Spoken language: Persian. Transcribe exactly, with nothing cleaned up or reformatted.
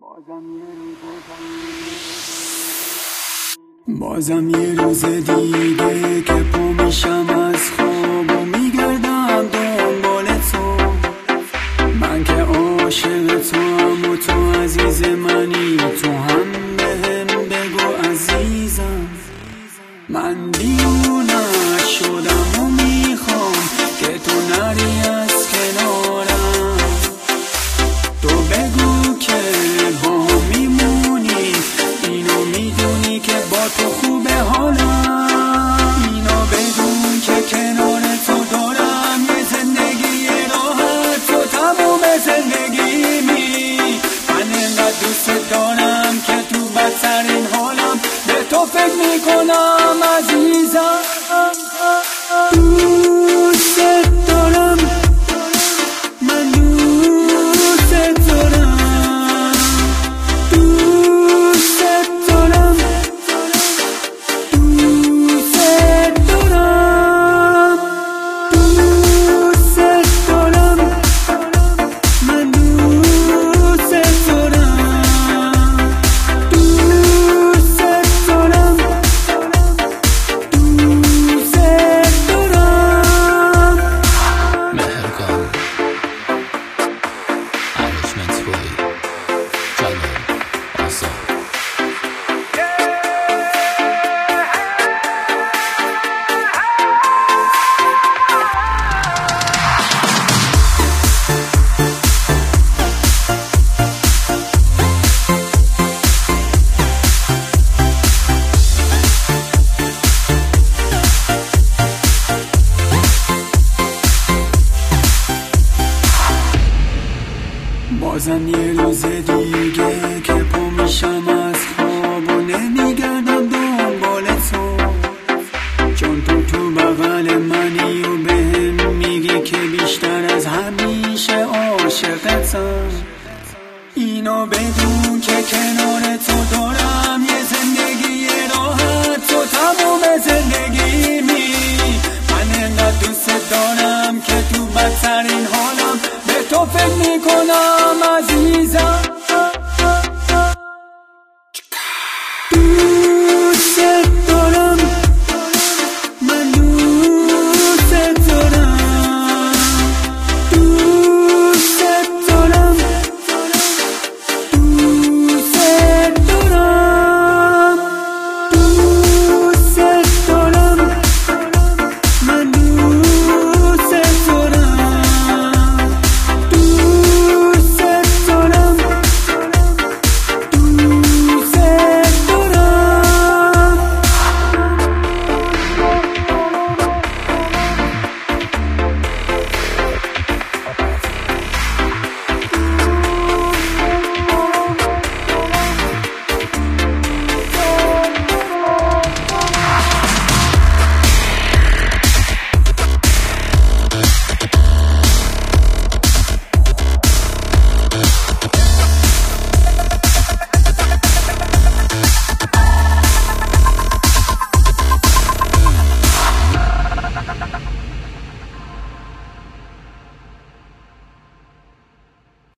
بازم یه روز دیگه که پا میشم از خواب و میگردم دنبال تو. من که عاشق تو هم و تو عزیز منی، تو هم بهم بگو عزیزم. من دیوونه‌ات شدم و میخوام که تو نری از کنارم. تو بگو که با هم میمونی، اینو میدونی که با تو خوبه حالم. اینو بدون که کنار تو دارم یه زندگی راحت، تو تموم زندگیمی. من اینقدر دوست دارم که تو بدترین حالم به تو فکر میکنم عزیزم. دوست دارم، من دوست دارم، دوست دارم، دوست دارم، دوست دارم، من دوست دارم، دوست دارم، دوست دارم. مهرگان ارزشمند توی جلال آزاد. بازم یه روز دیگه که پا میشم از خواب و نمیگردم دنبال تو. چون تو تو بغل منی و بهم میگی که بیشتر از همیشه عاشقتم. اینو بدون که کنار تو دارم یه زندگی راحت، تو تموم زندگیمی. من اینقدر دوست دارم که تو بدترین حالم به تو فکر میکنم